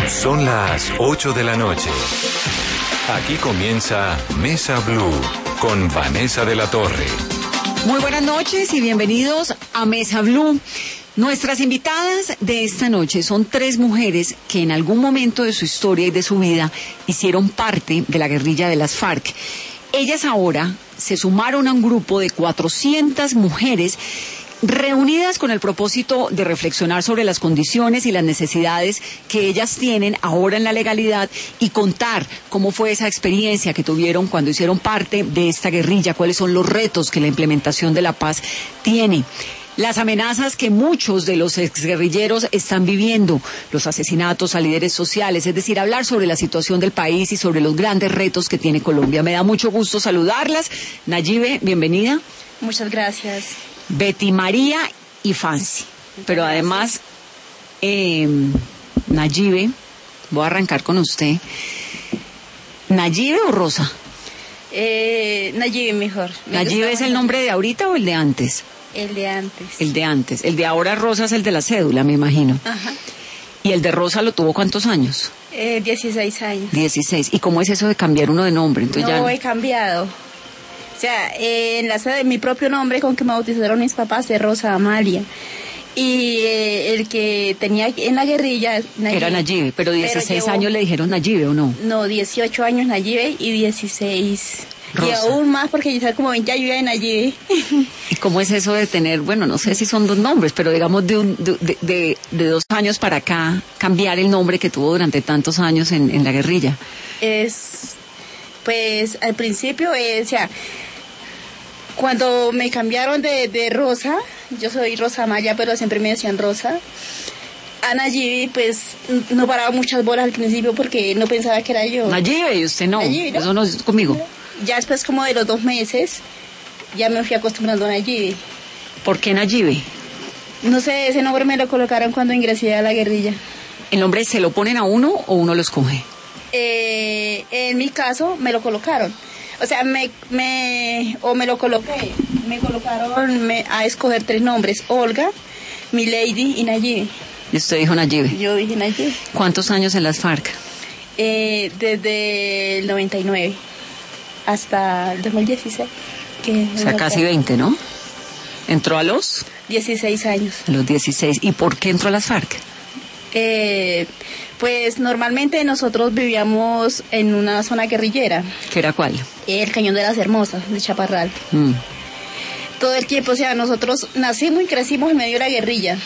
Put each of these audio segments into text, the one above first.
Son las 8 de la noche. Aquí comienza Mesa Blue con Vanessa de la Torre. Muy buenas noches y bienvenidos a Mesa Blue. Nuestras invitadas de esta noche son 3 mujeres que en algún momento de su historia y de su vida hicieron parte de la guerrilla de las FARC. Ellas ahora se sumaron a un grupo de 400 mujeres reunidas con el propósito de reflexionar sobre las condiciones y las necesidades que ellas tienen ahora en la legalidad y contar cómo fue esa experiencia que tuvieron cuando hicieron parte de esta guerrilla, cuáles son los retos que la implementación de la paz tiene. Las amenazas que muchos de los exguerrilleros están viviendo, los asesinatos a líderes sociales, es decir, hablar sobre la situación del país y sobre los grandes retos que tiene Colombia. Me da mucho gusto saludarlas. Nayibe, bienvenida. Muchas gracias. Betty María y Fancy. Pero además, Nayibe, voy a arrancar con usted. ¿Nayibe o Rosa? Nayibe mejor. ¿Nayibe es el nombre de ahorita o el de antes? El de antes. El de antes. El de ahora Rosa es el de la cédula, me imagino. Ajá. ¿Y el de Rosa lo tuvo cuántos años? 16 años. 16. ¿Y cómo es eso de cambiar uno de nombre? Entonces no ya... he cambiado. O sea, en la sede de mi propio nombre con que me bautizaron mis papás es Rosa Amalia. Y el que tenía en la guerrilla... Era Nayibe, pero 16 años le dijeron Nayibe, ¿o no? No, 18 años Nayibe y 16... Rosa. Y aún más porque ya como 20 años de Nayibe. ¿Y cómo es eso de tener, bueno, no sé si son 2 nombres, pero digamos de 2 años para acá, cambiar el nombre que tuvo durante tantos años en la guerrilla? Pues al principio, o sea, cuando me cambiaron de Rosa, yo soy Rosa Amaya, pero siempre me decían Rosa. A Nayibe, pues, no paraba muchas bolas al principio porque no pensaba que era yo. Nayibe, y usted no. Nayibe, ¿no? Eso no es conmigo. Ya después como de los 2 meses, ya me fui acostumbrando a Nayibe. ¿Por qué Nayibe? No sé, ese nombre me lo colocaron cuando ingresé a la guerrilla. ¿El nombre se lo ponen a uno o uno lo escoge? En mi caso, me lo colocaron. O sea, me lo coloqué. Me colocaron a escoger 3 nombres: Olga, Milady y Nayibe. ¿Y usted dijo Nayibe? Yo dije Nayibe. ¿Cuántos años en las FARC? Desde el 99 hasta el 2016. O sea, casi 20, ¿no? ¿Entró a los? 16 años. A los 16. ¿Y por qué entró a las FARC? Pues normalmente nosotros vivíamos en una zona guerrillera. ¿Qué era cuál? El Cañón de las Hermosas, de Chaparral. Todo el tiempo, o sea, nosotros nacimos y crecimos en medio de la guerrilla.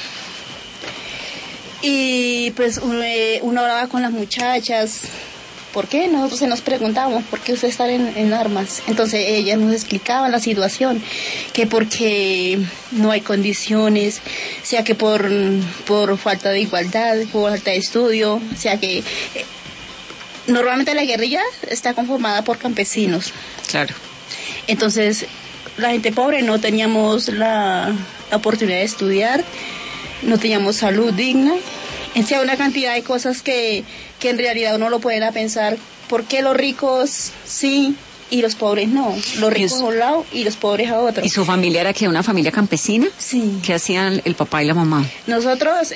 Y pues uno hablaba con las muchachas. ¿Por qué? Nosotros nos preguntábamos, ¿por qué ustedes están en armas? Entonces ellas nos explicaban la situación, que porque no hay condiciones, o sea que por falta de igualdad, por falta de estudio, o sea que normalmente la guerrilla está conformada por campesinos. Claro. Entonces la gente pobre no teníamos la oportunidad de estudiar, no teníamos salud digna. O sea, una cantidad de cosas que en realidad uno lo puede pensar, ¿por qué los ricos sí y los pobres no? Los ricos a un lado y los pobres a otro. ¿Y su familia era qué? ¿Una familia campesina? Sí. ¿Qué hacían el papá y la mamá? Nosotros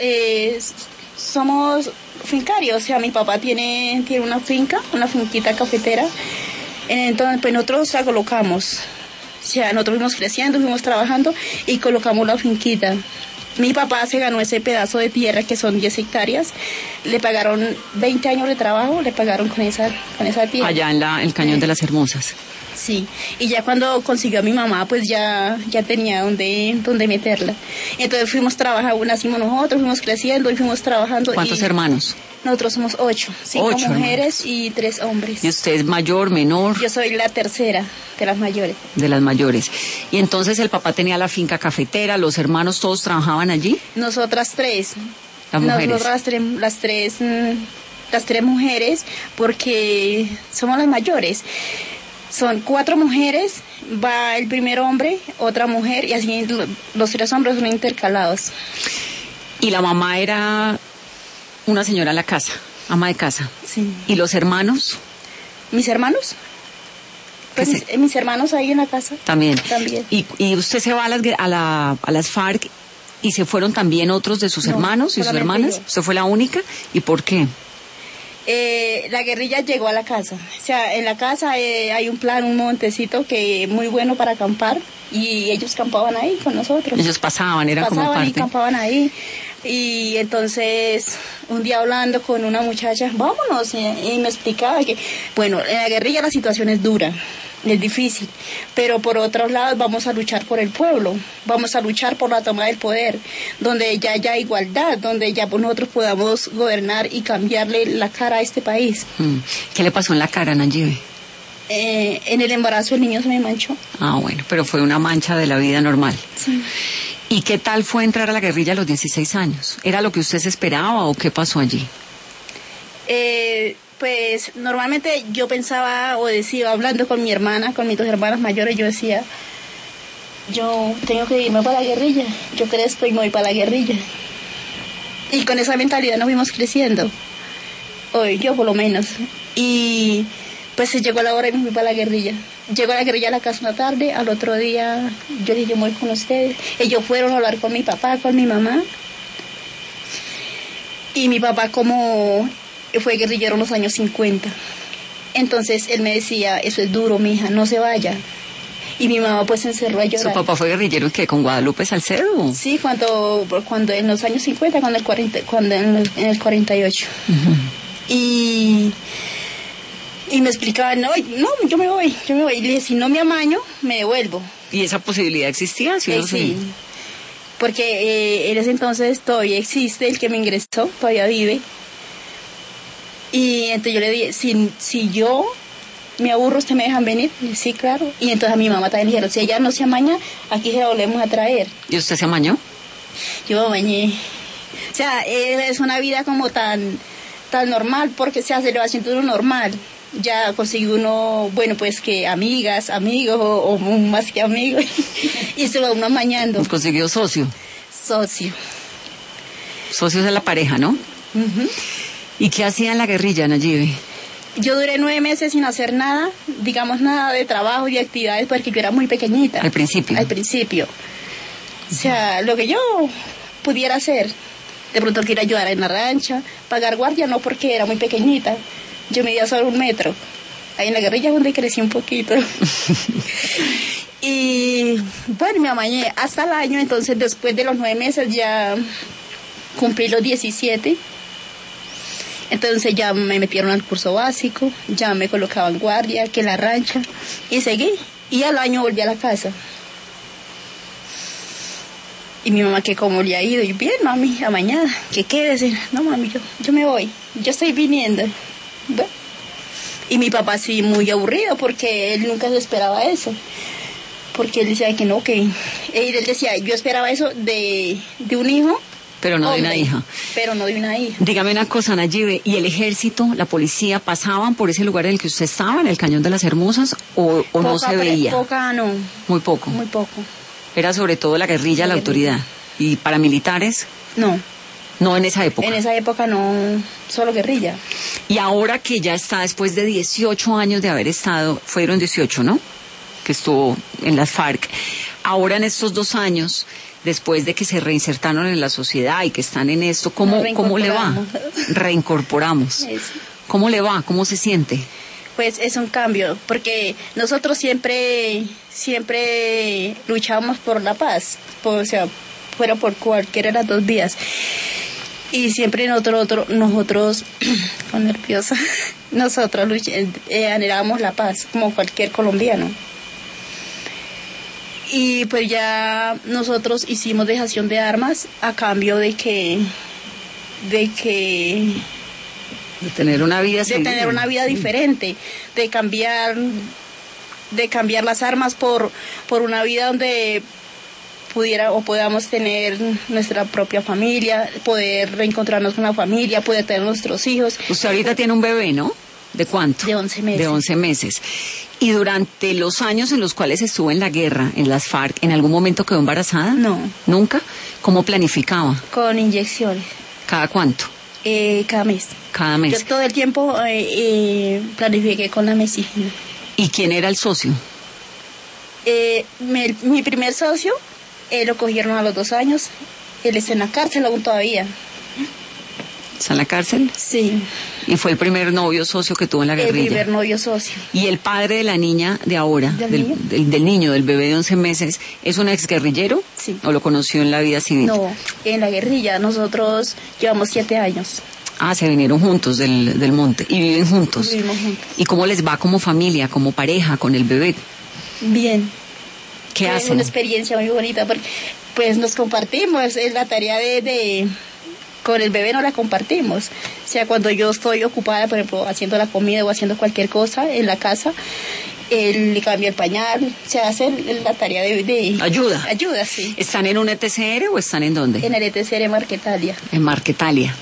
somos fincarios, o sea, mi papá tiene una finca, una finquita cafetera, entonces pues nosotros la colocamos, o sea, nosotros fuimos creciendo, fuimos trabajando y colocamos la finquita. Mi papá se ganó ese pedazo de tierra que son 10 hectáreas, le pagaron 20 años de trabajo, le pagaron con esa tierra. Allá en el Cañón de las Hermosas. Sí, y ya cuando consiguió a mi mamá, pues ya tenía donde meterla. Entonces fuimos trabajando, nacimos nosotros, fuimos creciendo y fuimos trabajando. ¿Cuántos hermanos? Nosotros somos 8, 5 8 mujeres hermanos. Y 3 hombres. ¿Y usted es mayor, menor? Yo soy la tercera de las mayores. De las mayores. ¿Y entonces el papá tenía la finca cafetera, los hermanos todos trabajaban allí? Nosotras 3. Las mujeres. Nosotras las tres mujeres, porque somos las mayores. Son 4 mujeres, va el primer hombre, otra mujer, y así los 3 hombres son intercalados. ¿Y la mamá era una señora en la casa, ama de casa? Sí. ¿Y los hermanos? ¿Mis hermanos? Pues mis hermanos ahí en la casa. También. También. ¿Y usted se va a las FARC y se fueron también otros de sus hermanos y sus hermanas? Yo. ¿Usted fue la única? ¿Y por qué? La guerrilla llegó a la casa. O sea, en la casa hay un montecito que muy bueno para acampar y ellos campaban ahí con nosotros. Ellos pasaban, eran como parte. Y campaban ahí. Y entonces, un día hablando con una muchacha, vámonos, y me explicaba que, bueno, en la guerrilla la situación es dura, es difícil, pero por otro lado vamos a luchar por el pueblo, vamos a luchar por la toma del poder, donde ya haya igualdad, donde ya nosotros podamos gobernar y cambiarle la cara a este país. ¿Qué le pasó en la cara, Nayibe? En el embarazo el niño se me manchó. Ah, bueno, pero fue una mancha de la vida normal. Sí. ¿Y qué tal fue entrar a la guerrilla a los 16 años? ¿Era lo que usted se esperaba o qué pasó allí? Pues normalmente yo pensaba o decía, hablando con mi hermana, con mis dos hermanas mayores, yo decía, yo tengo que irme para la guerrilla, yo crezco y me voy para la guerrilla. Y con esa mentalidad nos fuimos creciendo, hoy yo por lo menos. Y pues se llegó la hora y me fui para la guerrilla. Llegó a la guerrilla a la casa una tarde, al otro día yo dije, yo me voy con ustedes. Ellos fueron a hablar con mi papá, con mi mamá. Y mi papá como fue guerrillero en los años 50. Entonces él me decía, eso es duro, mija, no se vaya. Y mi mamá pues se encerró a llorar. ¿Su papá fue guerrillero qué, con Guadalupe Salcedo? Sí, cuando en los años 50, en el 48. Uh-huh. Y me explicaban, no, yo me voy. Y le dije, si no me amaño, me devuelvo. ¿Y esa posibilidad existía? Sí, porque en ese entonces todavía existe el que me ingresó, todavía vive. Y entonces yo le dije, si yo me aburro, ¿usted me dejan venir? Y sí, claro. Y entonces a mi mamá también le dijeron, si ella no se amaña, aquí se la volvemos a traer. ¿Y usted se amañó? Yo me amañé. O sea, es una vida como tan normal, porque se le va haciendo uno normal. Ya consigue uno, bueno, pues que amigas, amigos, o más que amigos, y se va uno amañando. ¿Consiguió socio? Socio. Socios de la pareja, ¿no? Uh-huh. ¿Y qué hacía en la guerrilla, Nayibe? Yo duré 9 meses sin hacer nada, digamos nada de trabajo y de actividades, porque yo era muy pequeñita. ¿Al principio? Al principio. O sea, lo que yo pudiera hacer, de pronto que ir a ayudar en la rancha, pagar guardia no, porque era muy pequeñita. Yo medía solo 1 metro. Ahí en la guerrilla es donde crecí un poquito. Y bueno, me amañé hasta el año. Entonces después de los 9 meses ya cumplí los 17. Entonces ya me metieron al curso básico, ya me colocaban guardia, que en la rancha, y seguí. Y al año volví a la casa. Y mi mamá, que como le ha ido, y bien, mami, a mañana, que quédese. No, mami, yo me voy, yo estoy viniendo. Bueno. Y mi papá sí, muy aburrido, porque él nunca se esperaba eso. Porque él decía que no, que... Y él decía, yo esperaba eso de un hijo. Pero no de una hija. Pero no de una hija. Dígame una cosa, Nayibe, ¿y el ejército, la policía, pasaban por ese lugar en el que usted estaba, en el Cañón de las Hermosas, o no se veía? No. Muy poco. Muy poco. Era sobre todo la guerrilla, la autoridad. ¿Y paramilitares? No. No en esa época. En esa época no, solo guerrilla. Y ahora que ya está, después de 18 años de haber estado, fueron 18, ¿no? Que estuvo en las FARC. Ahora en estos 2 años, después de que se reinsertaron en la sociedad y que están en esto, ¿cómo le va? Reincorporamos. Eso. ¿Cómo le va? ¿Cómo se siente? Pues es un cambio, porque nosotros siempre luchamos por la paz, o sea, fuera por cualquiera de las 2 vías. Y siempre nosotros con nerviosa, nosotros anhelábamos la paz, como cualquier colombiano. Y pues ya nosotros hicimos dejación de armas a cambio de tener una vida diferente, de cambiar las armas por una vida donde podamos tener nuestra propia familia, poder reencontrarnos con la familia, poder tener nuestros hijos. Usted ahorita tiene un bebé, ¿no? ¿De cuánto? De 11 meses. De 11 meses. ¿Y durante los años en los cuales estuvo en la guerra, en las FARC, en algún momento quedó embarazada? No. ¿Nunca? ¿Cómo planificaba? Con inyecciones. ¿Cada cuánto? Cada mes. Cada mes. Yo todo el tiempo planifiqué con la mesígena. ¿Y quién era el socio? Mi primer socio, lo cogieron a los 2 años. Él está en la cárcel aún todavía. ¿Está en la cárcel? Sí, Y fue el primer novio socio que tuvo en la el guerrilla. primer novio socio. Y el padre de la niña de ahora, ¿Del del niño, del bebé de 11 meses, ¿es un exguerrillero? Sí. ¿O lo conoció en la vida civil? No, en la guerrilla nosotros llevamos 7 años. Ah, se vinieron juntos del monte y viven juntos. Vivimos juntos. ¿Y cómo les va como familia, como pareja, con el bebé? Bien. ¿Qué Fue hacen? una experiencia muy bonita porque pues nos compartimos, es la tarea de con el bebé no la compartimos. O sea, cuando yo estoy ocupada, por ejemplo, haciendo la comida o haciendo cualquier cosa en la casa, él le cambia el pañal, se hace la tarea de Ayuda. Ayuda, sí. ¿Están en un ETCR o están en dónde? En el ETCR de Marquetalia. En Marquetalia.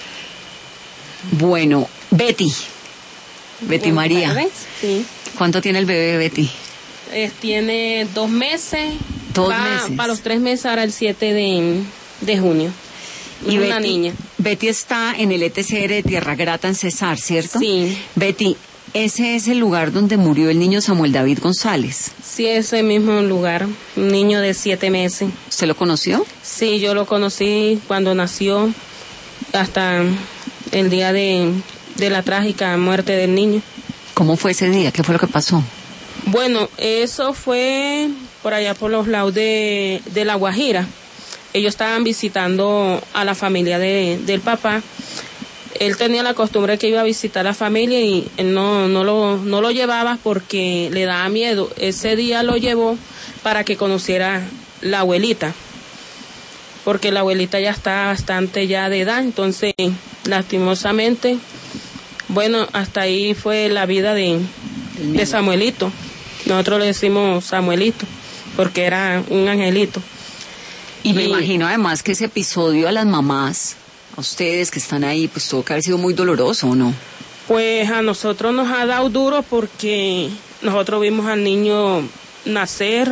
Bueno, Betty Buenas María, tardes. Sí. ¿cuánto tiene el bebé Betty? Tiene 2 meses. 2 Va meses. para los 3 meses ahora el 7 de junio. Y una Betty, niña. Betty está en el ETCR de Tierra Grata en Cesar, ¿cierto? Sí. Betty, ese es el lugar donde murió el niño Samuel David González. Sí, ese mismo lugar. Un niño de 7 meses. ¿Usted lo conoció? Sí, yo lo conocí cuando nació hasta el día de la trágica muerte del niño. ¿Cómo fue ese día? ¿Qué fue lo que pasó? Bueno, eso fue por allá por los lados de La Guajira. Ellos estaban visitando a la familia del papá. Él tenía la costumbre que iba a visitar a la familia y él no lo llevaba porque le daba miedo. Ese día lo llevó para que conociera la abuelita, porque la abuelita ya está bastante ya de edad, entonces lastimosamente, bueno, hasta ahí fue la vida de Samuelito. Nosotros le decimos Samuelito porque era un angelito. Y me imagino además que ese episodio a las mamás, a ustedes que están ahí, pues tuvo que haber sido muy doloroso, ¿o no? Pues a nosotros nos ha dado duro porque nosotros vimos al niño nacer,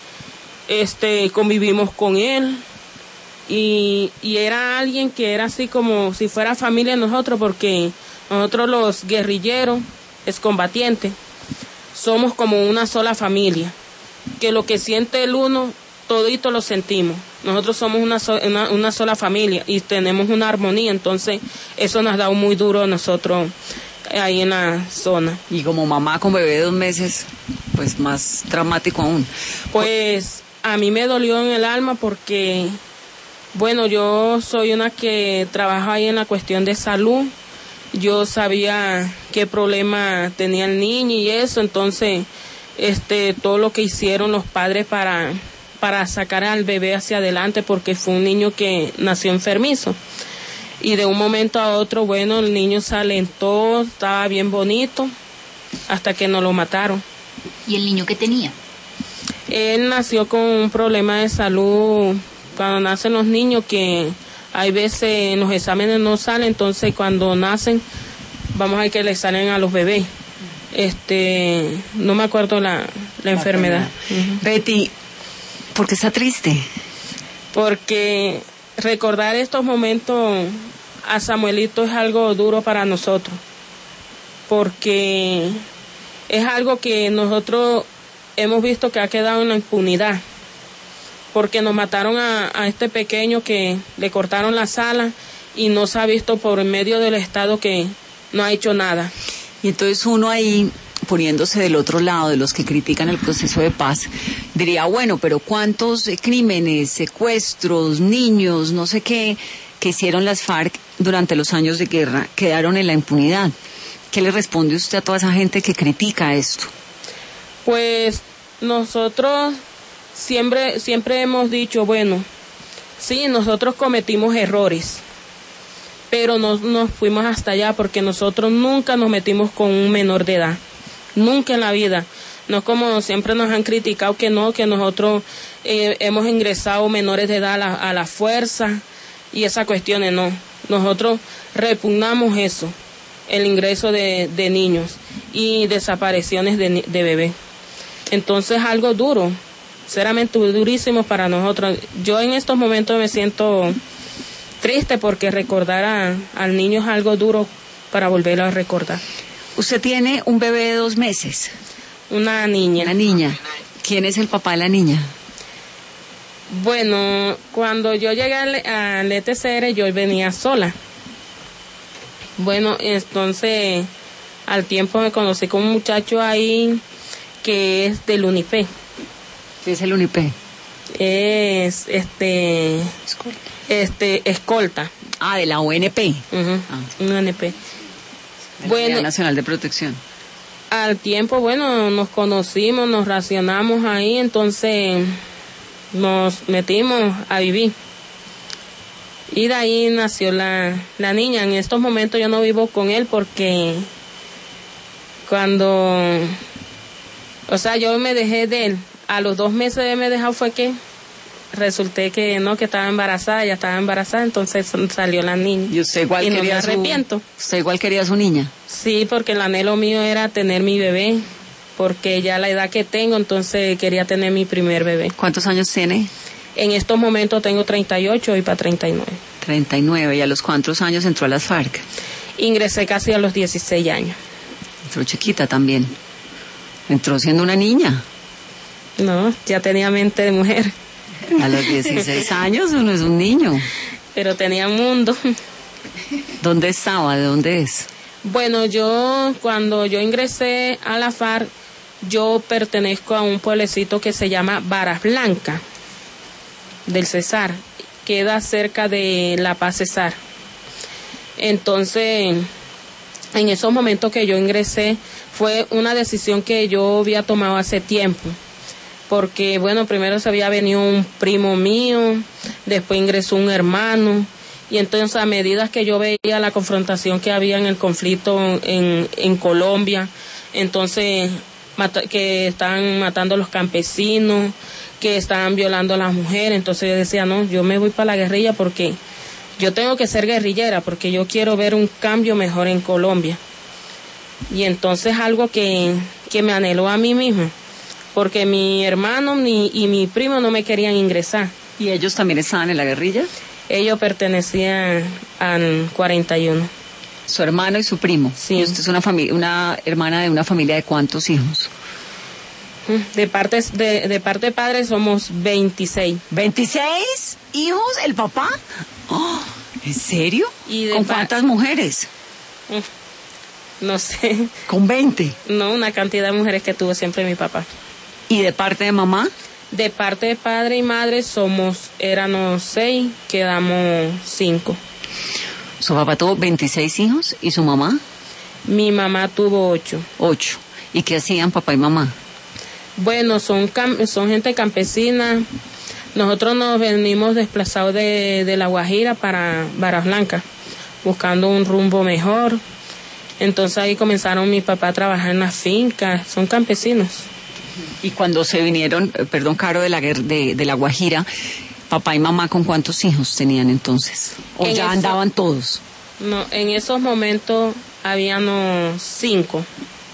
convivimos con él y era alguien que era así como si fuera familia de nosotros, porque nosotros los guerrilleros, excombatientes, somos como una sola familia, que lo que siente el uno, todito lo sentimos. Nosotros somos una sola familia y tenemos una armonía, entonces eso nos ha dado muy duro a nosotros ahí en la zona. Y como mamá con bebé de 2 meses, pues más dramático aún. Pues a mí me dolió en el alma porque, bueno, yo soy una que trabaja ahí en la cuestión de salud. Yo sabía qué problema tenía el niño y eso, entonces todo lo que hicieron los padres para sacar al bebé hacia adelante, porque fue un niño que nació enfermizo. Y de un momento a otro, bueno, el niño se alentó, estaba bien bonito, hasta que nos lo mataron. ¿Y el niño qué tenía? Él nació con un problema de salud, cuando nacen los niños, que hay veces en los exámenes no salen, entonces cuando nacen, vamos a ver que le salen a los bebés. No me acuerdo la enfermedad. Uh-huh. Betty, ¿por qué está triste? Porque recordar estos momentos a Samuelito es algo duro para nosotros, porque es algo que nosotros hemos visto que ha quedado en la impunidad, porque nos mataron a este pequeño que le cortaron las alas y no se ha visto por medio del Estado que no ha hecho nada. Y entonces uno ahí, poniéndose del otro lado de los que critican el proceso de paz, diría, bueno, pero ¿cuántos crímenes, secuestros, niños, no sé qué, que hicieron las FARC durante los años de guerra quedaron en la impunidad? ¿Qué le responde usted a toda esa gente que critica esto? Pues nosotros siempre hemos dicho, bueno, sí, nosotros cometimos errores, pero no nos fuimos hasta allá porque nosotros nunca nos metimos con un menor de edad, nunca en la vida. No como siempre nos han criticado que nosotros hemos ingresado menores de edad a la fuerza y esas cuestiones, no. Nosotros repugnamos eso, el ingreso de niños y desapariciones de bebés. Entonces algo duro, sinceramente durísimo para nosotros. Yo en estos momentos me siento triste porque recordar al niño es algo duro para volverlo a recordar. Usted tiene un bebé de 2 meses. Una niña. Una niña. ¿Quién es el papá de la niña? Bueno, cuando yo llegué al ETCR yo venía sola. Bueno, entonces al tiempo me conocí con un muchacho ahí que es del UNIPE. ¿Qué es el UNIPE? Es escolta. Ah, de la ONP. Un ONP. De la Bueno, Unidad Nacional de Protección. al tiempo, bueno, nos conocimos, nos relacionamos ahí, entonces nos metimos a vivir. Y de ahí nació la niña. En estos momentos yo no vivo con él porque yo me dejé de él. A los 2 meses de me dejado fue que resulté que estaba embarazada, ya estaba embarazada, entonces salió la niña. ¿Y usted igual y no quería me arrepiento. ¿Usted igual quería a su niña? Sí, porque el anhelo mío era tener mi bebé, porque ya la edad que tengo, entonces quería tener mi primer bebé. ¿Cuántos años tiene? En estos momentos tengo 38 y para 39. 39. ¿Y a los cuántos años entró a las FARC? Ingresé casi a los 16 años. Entró chiquita también. Entró siendo una niña. No, ya tenía mente de mujer. A los 16 años uno es un niño. Pero tenía mundo. ¿Dónde estaba? ¿De dónde es? Bueno, cuando yo ingresé a la FARC, yo pertenezco a un pueblecito que se llama Varas Blancas, del Cesar. Queda cerca de La Paz Cesar. Entonces, en esos momentos que yo ingresé, fue una decisión que yo había tomado hace tiempo. Porque, bueno, primero se había venido un primo mío, después ingresó un hermano, y entonces a medida que yo veía la confrontación que había en el conflicto en Colombia, entonces que estaban matando a los campesinos, que estaban violando a las mujeres, entonces yo decía, no, yo me voy para la guerrilla porque yo tengo que ser guerrillera, porque yo quiero ver un cambio mejor en Colombia. Y entonces algo que me anheló a mí misma, porque mi hermano y mi primo no me querían ingresar. ¿Y ellos también estaban en la guerrilla? Ellos pertenecían al 41. Su hermano y su primo. Sí. ¿Y usted es una hermana de una familia de cuántos hijos? De parte de padre somos 26. ¿26 hijos? ¿El papá? Oh, ¿en serio? ¿Con cuántas mujeres? No sé. ¿Con 20? No, una cantidad de mujeres que tuvo siempre mi papá. ¿Y de parte de mamá? De parte de padre y madre éramos 6, quedamos 5. ¿Su papá tuvo 26 hijos y su mamá? Mi mamá tuvo 8. 8. ¿Y qué hacían papá y mamá? Bueno, son gente campesina. Nosotros nos venimos desplazados de La Guajira para Varas Blancas, buscando un rumbo mejor. Entonces ahí comenzaron mi papá a trabajar en las fincas, son campesinos. Y cuando se vinieron, Caro, de la Guajira, papá y mamá, ¿con cuántos hijos tenían entonces? ¿O ya andaban todos? No, en esos momentos habíamos 5.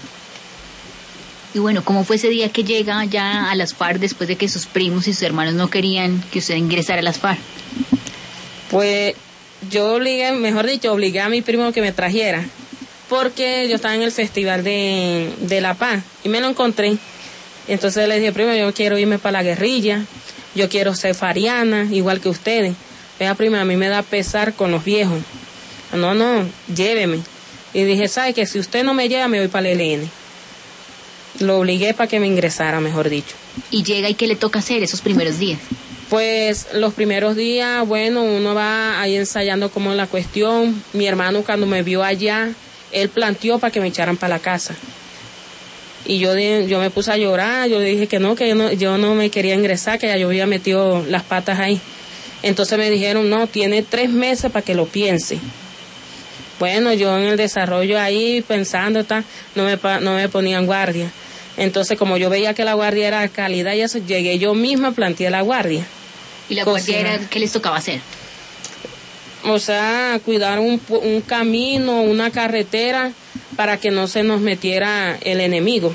Y bueno, ¿cómo fue ese día que llega ya a las FARC después de que sus primos y sus hermanos no querían que usted ingresara a las FARC? Pues yo obligué a mi primo que me trajera, porque yo estaba en el Festival de La Paz y me lo encontré. Entonces le dije, primo, yo quiero irme para la guerrilla, yo quiero ser fariana, igual que ustedes. Vea, prima, a mí me da pesar con los viejos. No, lléveme. Y dije, ¿sabe que si usted no me lleva, me voy para el ELN? Lo obligué para que me ingresara, mejor dicho. ¿Y llega y qué le toca hacer esos primeros días? Pues los primeros días, bueno, uno va ahí ensayando como la cuestión. Mi hermano cuando me vio allá, él planteó para que me echaran para la casa. Y yo me puse a llorar, yo le dije que yo no me quería ingresar, que ya yo había metido las patas ahí. Entonces me dijeron, no, tiene 3 meses para que lo piense. Bueno, yo en el desarrollo ahí pensando, no me ponían guardia. Entonces como yo veía que la guardia era de calidad y eso, llegué yo misma, planteé la guardia. ¿Y la guardia era qué les tocaba hacer? O sea, cuidar un camino, una carretera, para que no se nos metiera el enemigo.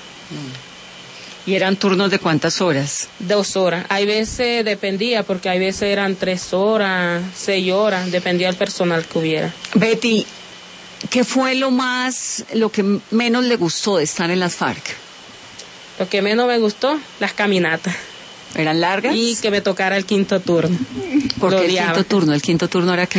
¿Y eran turnos de cuántas horas? 2 horas. Hay veces dependía, porque hay veces eran 3 horas, 6 horas, dependía del personal que hubiera. Betty, ¿qué fue lo que menos le gustó de estar en las FARC? Lo que menos me gustó, las caminatas. ¿Eran largas? Y que me tocara el 5º turno. ¿Por qué el 5º turno? ¿El 5º turno era qué?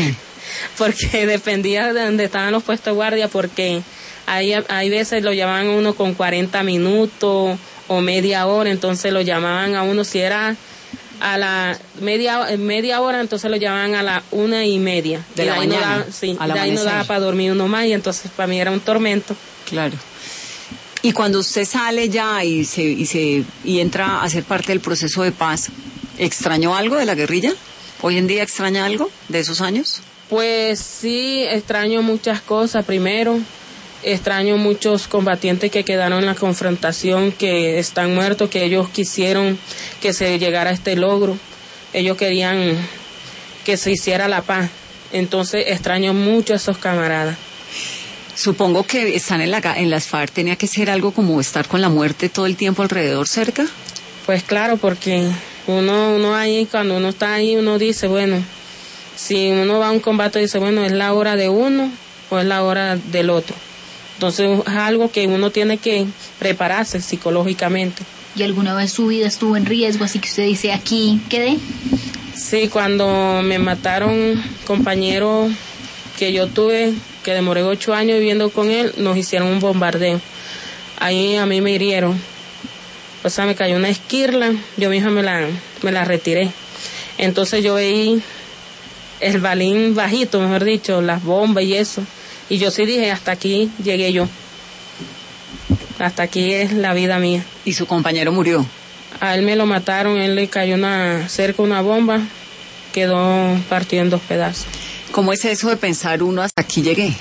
porque dependía de donde estaban los puestos de guardia, porque hay veces lo llamaban a uno con 40 minutos o media hora, entonces lo llamaban a uno, si era a la media hora, entonces lo llamaban a la 1:30 de la mañana, de ahí no daba para dormir uno más, y entonces para mí era un tormento. Claro. Y cuando usted sale ya y entra a ser parte del proceso de paz, ¿extrañó algo de la guerrilla? ¿Hoy en día extraña algo de esos años? Pues sí, extraño muchas cosas. Primero, extraño muchos combatientes que quedaron en la confrontación, que están muertos, que ellos quisieron que se llegara a este logro. Ellos querían que se hiciera la paz. Entonces extraño mucho a esos camaradas. Supongo que están en las FARC, tenía que ser algo como estar con la muerte todo el tiempo alrededor, cerca. Pues claro, porque uno ahí, cuando uno está ahí, uno dice, bueno, si uno va a un combate, dice, bueno, es la hora de uno o es la hora del otro. Entonces es algo que uno tiene que prepararse psicológicamente. ¿Y alguna vez su vida estuvo en riesgo, así que usted dice, aquí quedé? Sí, cuando me mataron, compañero que yo tuve, que demoré 8 años viviendo con él, nos hicieron un bombardeo. Ahí a mí me hirieron. O sea, me cayó una esquirla, yo misma me la retiré. Entonces yo veí el balín bajito, mejor dicho, las bombas y eso. Y yo sí dije, hasta aquí llegué yo. Hasta aquí es la vida mía. ¿Y su compañero murió? A él me lo mataron, él le cayó cerca una bomba, quedó partido en 2 pedazos. ¿Cómo es eso de pensar uno hasta aquí llegué?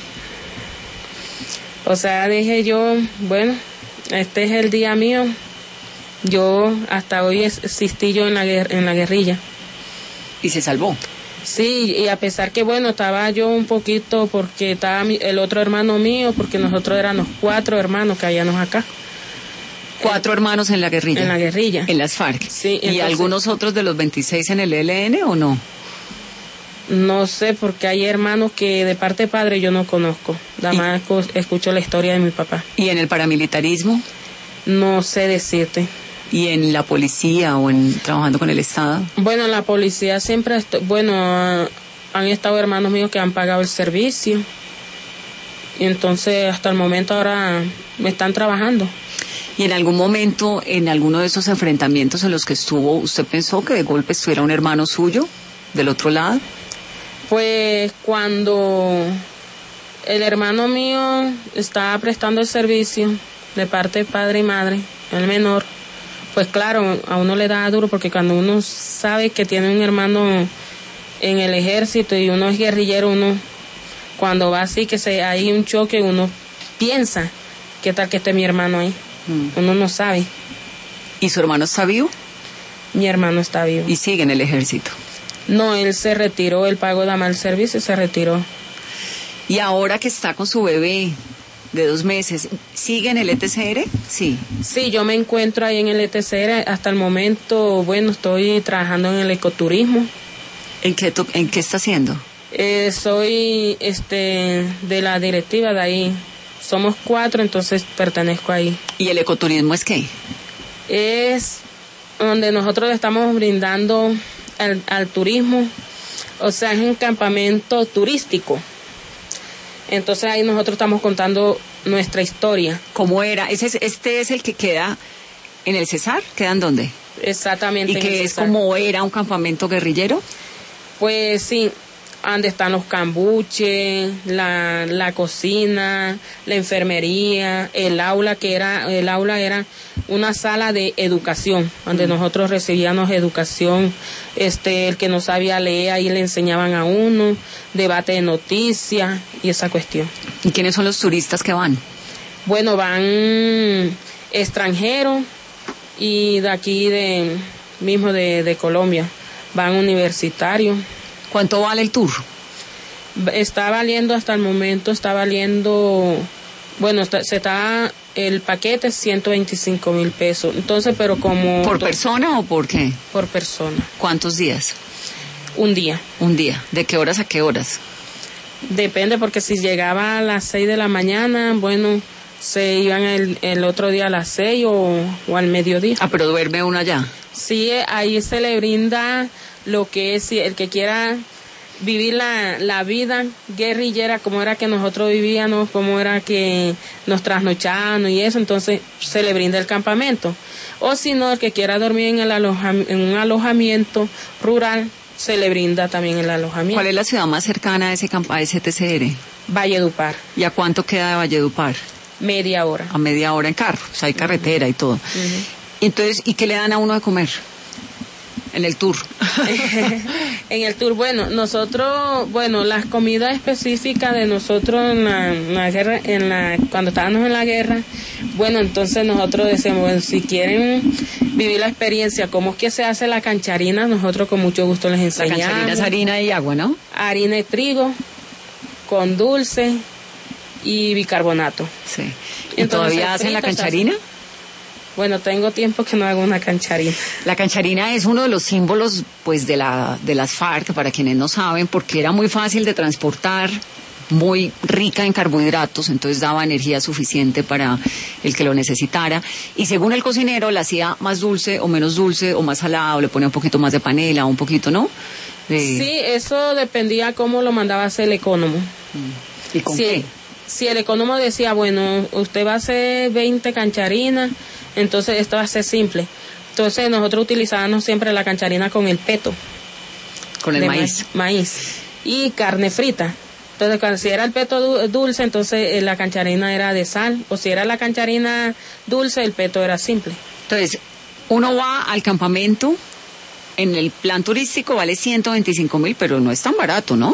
O sea, dije yo, bueno, este es el día mío. Yo hasta hoy existí yo en la guerrilla. ¿Y se salvó? Sí, y a pesar que bueno, estaba yo un poquito porque estaba el otro hermano mío, porque nosotros éramos 4 hermanos que habíamos acá. 4 hermanos en la guerrilla. En la guerrilla. En las FARC. Sí. Entonces, ¿y algunos otros de los 26 en el ELN o no? No sé, porque hay hermanos que de parte de padre yo no conozco. Nada más escucho la historia de mi papá. ¿Y en el paramilitarismo? No sé decirte. ¿Y en la policía o trabajando con el Estado? Bueno, en la policía siempre, han estado hermanos míos que han pagado el servicio. Y entonces hasta el momento ahora me están trabajando. ¿Y en algún momento, en alguno de esos enfrentamientos en los que estuvo, usted pensó que de golpe estuviera un hermano suyo del otro lado? Pues cuando el hermano mío estaba prestando el servicio de parte de padre y madre, el menor, pues claro, a uno le da duro, porque cuando uno sabe que tiene un hermano en el ejército y uno es guerrillero, uno cuando va así que hay un choque, uno piensa, ¿qué tal que esté mi hermano ahí? Uno no sabe. ¿Y su hermano está vivo? Mi hermano está vivo. ¿Y sigue en el ejército? No, él se retiró, él pagó de mal servicio y se retiró. ¿Y ahora que está con su bebé de 2 meses, sigue en el ETCR? Sí. Sí, yo me encuentro ahí en el ETCR. Hasta el momento, bueno, estoy trabajando en el ecoturismo. ¿En qué está haciendo? Soy de la directiva de ahí. Somos 4, entonces pertenezco ahí. ¿Y el ecoturismo es qué? Es donde nosotros le estamos brindando al turismo, o sea, es un campamento turístico. Entonces ahí nosotros estamos contando nuestra historia. ¿Cómo era? Este es el que queda en el Cesar, ¿queda en dónde? Exactamente. ¿Y que es como era un campamento guerrillero? Pues sí, donde están los cambuches, la cocina, la enfermería, el aula era una sala de educación, donde nosotros recibíamos educación, el que no sabía leer, ahí le enseñaban a uno, debate de noticias y esa cuestión. ¿Y quiénes son los turistas que van? Bueno, van extranjeros y de aquí mismo de Colombia, van universitarios. ¿Cuánto vale el tour? Está valiendo hasta el momento, el paquete 125,000 pesos. Entonces, pero como... ¿Por persona o por qué? Por persona. ¿Cuántos días? Un día. Un día. ¿De qué horas a qué horas? Depende, porque si llegaba a las 6 de la mañana, bueno, se iban el otro día a las 6 o al mediodía. Ah, pero duerme uno allá. Sí, ahí se le brinda lo que es, el que quiera vivir la vida guerrillera, como era que nosotros vivíamos, como era que nos trasnochábamos y eso, entonces se le brinda el campamento. O si no, el que quiera dormir en un alojamiento rural, se le brinda también el alojamiento. ¿Cuál es la ciudad más cercana a ese TCR? Valledupar. ¿Y a cuánto queda de Valledupar? Media hora. A media hora en carro, o sea, hay carretera y todo. Entonces, ¿y qué le dan a uno de comer? En el tour. En el tour, bueno, nosotros, las comidas específicas de nosotros en la guerra, cuando estábamos en la guerra, bueno, entonces nosotros decíamos, bueno, si quieren vivir la experiencia, cómo es que se hace la cancharina, nosotros con mucho gusto les enseñamos. La cancharina es harina y agua, ¿no? Harina de trigo, con dulce y bicarbonato. Sí. ¿Y todavía hacen la cancharina? Bueno, tengo tiempo que no hago una cancharina. La cancharina es uno de los símbolos, pues, de las FARC, para quienes no saben, porque era muy fácil de transportar, muy rica en carbohidratos, entonces daba energía suficiente para el que lo necesitara. Y según el cocinero, la hacía más dulce o menos dulce o más salada, o le ponía un poquito más de panela, un poquito, ¿no? Sí, eso dependía cómo lo mandaba a hacer el ecónomo. ¿Y con qué? Si el ecónomo decía, bueno, usted va a hacer 20 cancharinas, entonces esto va a ser simple. Entonces nosotros utilizábamos siempre la cancharina con el peto. Con el maíz. Maíz. Y carne frita. Entonces, si era el peto dulce, entonces la cancharina era de sal. O si era la cancharina dulce, el peto era simple. Entonces, uno va al campamento, en el plan turístico vale 125.000, pero no es tan barato, ¿no?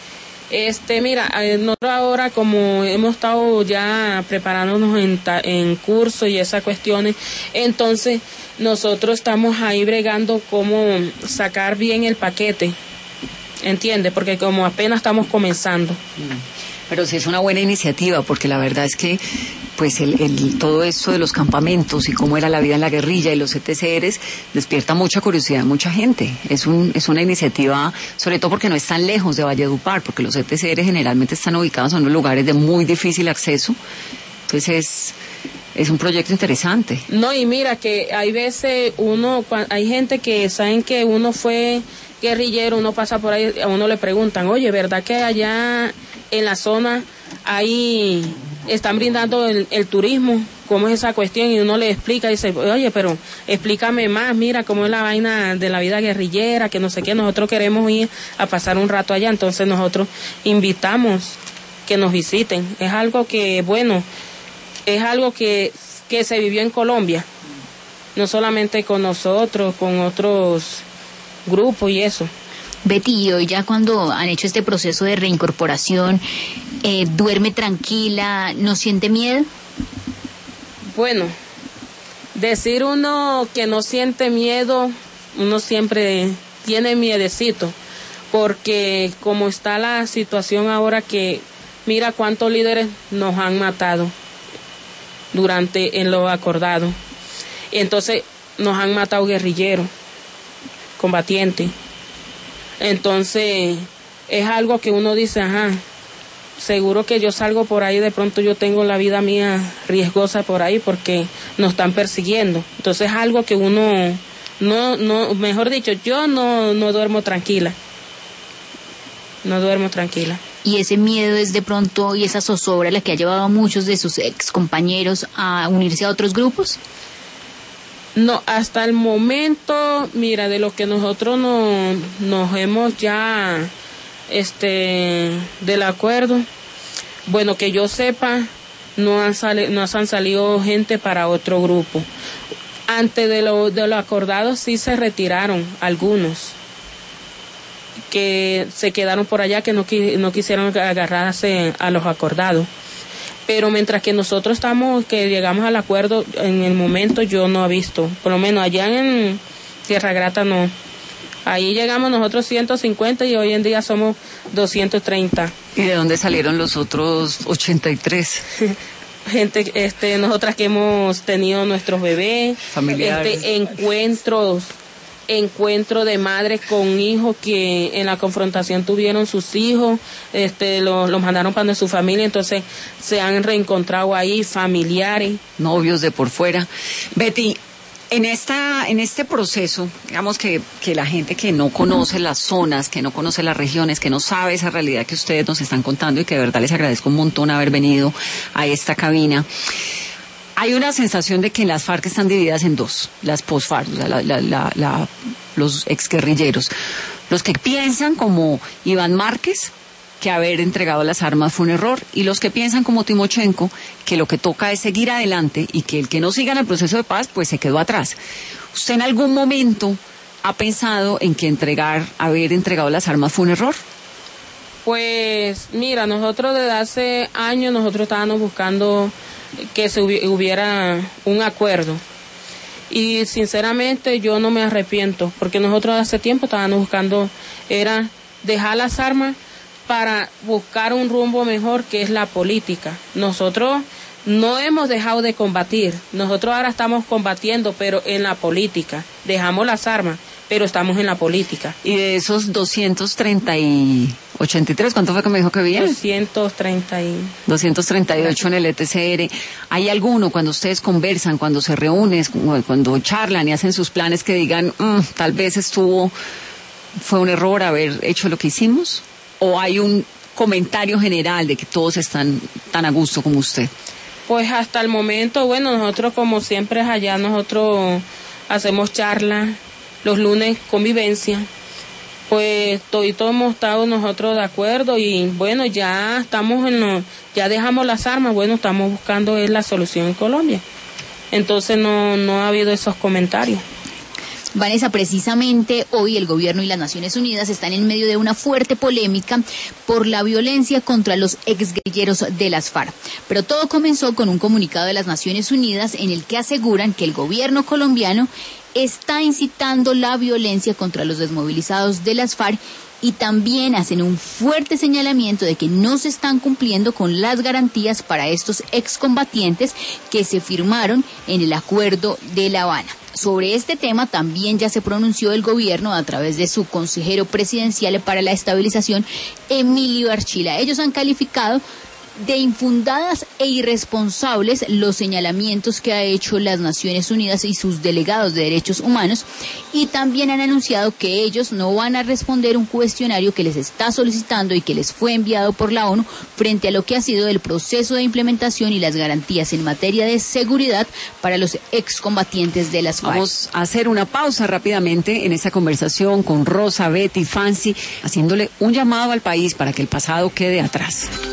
Mira, nosotros ahora como hemos estado ya preparándonos en cursos y esas cuestiones, entonces nosotros estamos ahí bregando cómo sacar bien el paquete, ¿entiendes? Porque como apenas estamos comenzando. Pero sí es una buena iniciativa, porque la verdad es que pues todo esto de los campamentos y cómo era la vida en la guerrilla y los ETCRs despierta mucha curiosidad en mucha gente. Es una iniciativa, sobre todo porque no es tan lejos de Valledupar, porque los ETCRs generalmente están ubicados en unos lugares de muy difícil acceso. Entonces es un proyecto interesante. No, y mira que hay veces hay gente que saben que uno fue guerrillero, uno pasa por ahí, a uno le preguntan, oye, ¿verdad que allá en la zona ahí están brindando el turismo? ¿Cómo es esa cuestión? Y uno le explica, dice, oye, pero explícame más, mira cómo es la vaina de la vida guerrillera, que no sé qué, nosotros queremos ir a pasar un rato allá, entonces nosotros invitamos que nos visiten. Es algo que, bueno, es algo que se vivió en Colombia, no solamente con nosotros, con otros grupos y eso. Betty, y hoy ya cuando han hecho este proceso de reincorporación, ¿duerme tranquila? ¿No siente miedo? Bueno, decir uno que no siente miedo, uno siempre tiene miedecito, porque como está la situación ahora que mira cuántos líderes nos han matado en lo acordado. Entonces nos han matado guerrilleros, combatientes. Entonces es algo que uno dice, ajá, seguro que yo salgo por ahí, de pronto yo tengo la vida mía riesgosa por ahí porque nos están persiguiendo. Entonces es algo que uno no, mejor dicho, yo no duermo tranquila. No duermo tranquila. Y ese miedo es de pronto, y esa zozobra la que ha llevado a muchos de sus ex compañeros a unirse a otros grupos. No, hasta el momento, mira, de lo que nosotros nos hemos ya, del acuerdo, bueno, que yo sepa, no han salido gente para otro grupo. Antes de lo acordado sí se retiraron algunos, que se quedaron por allá, que no quisieron agarrarse a los acordados. Pero mientras que nosotros que llegamos al acuerdo, en el momento yo no he visto, por lo menos allá en Tierra Grata no. Ahí llegamos nosotros 150 y hoy en día somos 230. ¿Y de dónde salieron los otros 83? Gente, nosotras que hemos tenido nuestros bebés, familiares, encuentro de madres con hijos que en la confrontación tuvieron sus hijos, los mandaron para su familia, entonces se han reencontrado ahí, familiares. Novios de por fuera. Betty, En este proceso, digamos que la gente que no conoce las zonas, que no conoce las regiones, que no sabe esa realidad que ustedes nos están contando y que de verdad les agradezco un montón haber venido a esta cabina, hay una sensación de que las FARC están divididas en dos, las post-FARC, o sea, los exguerrilleros. Los que piensan como Iván Márquez, que haber entregado las armas fue un error, y los que piensan como Timochenko, que lo que toca es seguir adelante y que el que no siga en el proceso de paz, pues se quedó atrás. ¿Usted en algún momento ha pensado en que haber entregado las armas fue un error? Pues mira, nosotros desde hace años nosotros estábamos buscando que se hubiera un acuerdo. Y sinceramente yo no me arrepiento, porque nosotros hace tiempo estábamos buscando, era dejar las armas para buscar un rumbo mejor, que es la política. Nosotros no hemos dejado de combatir, nosotros ahora estamos combatiendo, pero en la política. Dejamos las armas, pero estamos en la política. Y de esos 283, ¿cuánto fue que me dijo que había? 238 en el ETCR. ¿Hay alguno, cuando ustedes conversan, cuando se reúnen, cuando charlan y hacen sus planes, que digan, tal vez fue un error haber hecho lo que hicimos? ¿O hay un comentario general de que todos están tan a gusto como usted? Pues hasta el momento, bueno, nosotros como siempre allá, nosotros hacemos charlas, los lunes convivencia, pues todos hemos estado nosotros de acuerdo y bueno, ya estamos ya dejamos las armas, bueno, estamos buscando la solución en Colombia. Entonces no ha habido esos comentarios. Vanessa, precisamente hoy el gobierno y las Naciones Unidas están en medio de una fuerte polémica por la violencia contra los exguerrilleros de las FARC. Pero todo comenzó con un comunicado de las Naciones Unidas en el que aseguran que el gobierno colombiano está incitando la violencia contra los desmovilizados de las FARC y también hacen un fuerte señalamiento de que no se están cumpliendo con las garantías para estos excombatientes que se firmaron en el Acuerdo de La Habana. Sobre este tema también ya se pronunció el gobierno a través de su consejero presidencial para la estabilización, Emilio Archila. Ellos han calificado de infundadas e irresponsables los señalamientos que ha hecho las Naciones Unidas y sus delegados de derechos humanos, y también han anunciado que ellos no van a responder un cuestionario que les está solicitando y que les fue enviado por la ONU frente a lo que ha sido el proceso de implementación y las garantías en materia de seguridad para los excombatientes de las FARC. Vamos a hacer una pausa rápidamente en esta conversación con Rosa, Betty, Fancy, haciéndole un llamado al país para que el pasado quede atrás.